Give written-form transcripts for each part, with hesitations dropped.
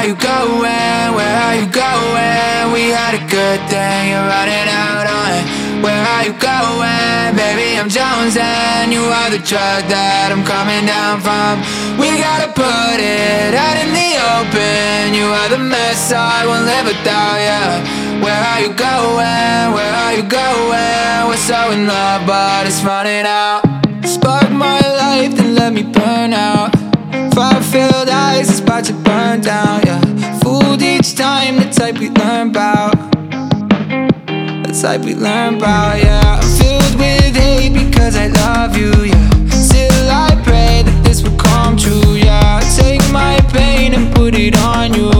are you going? Where are you going? We had a good thing, you're running out on. Where are you going? Baby, I'm jonesing. You are the drug that I'm coming down from. We gotta put it out in the open. You are the mess I won't live without, yeah. Where are you going? Where are you going? We're so in love, but it's running out. Spark my life, then let me burn out. Fire-filled eyes, it's about to burn down, yeah. Fooled each time, the type we learn about. The type we learn about, yeah. I'm filled with hate because I love you, yeah. Still I pray that this will come true, yeah. Take my pain and put it on you.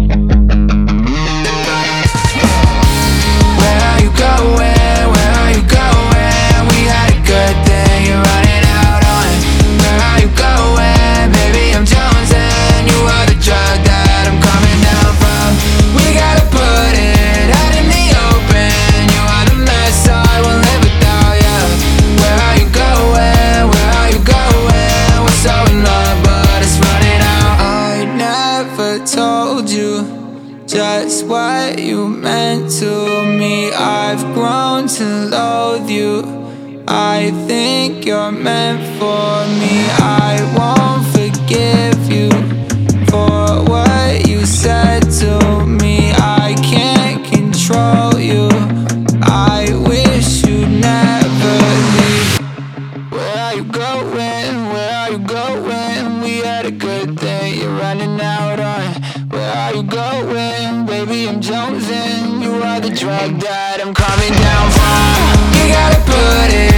Where are you going? Where are you going? We had a good thing, you're running out on. Where are you going? Baby, I'm jonesing. You are the drug that I'm coming down from. We gotta put it out in the open. You are the mess I won't live without, yeah. Where are you going? Where are you going? We're so in love, but it's running out. I never told you just what you meant to me. I've grown to loathe you. I think you're meant for me. I won't forgive you for what you said to me. I can't control you. I wish you'd never leave. Where are you going? Where are you going? We had a good day, you're running out on. Where are you going? Baby, I'm jonesing. You are the drug that I'm coming down from. You gotta put it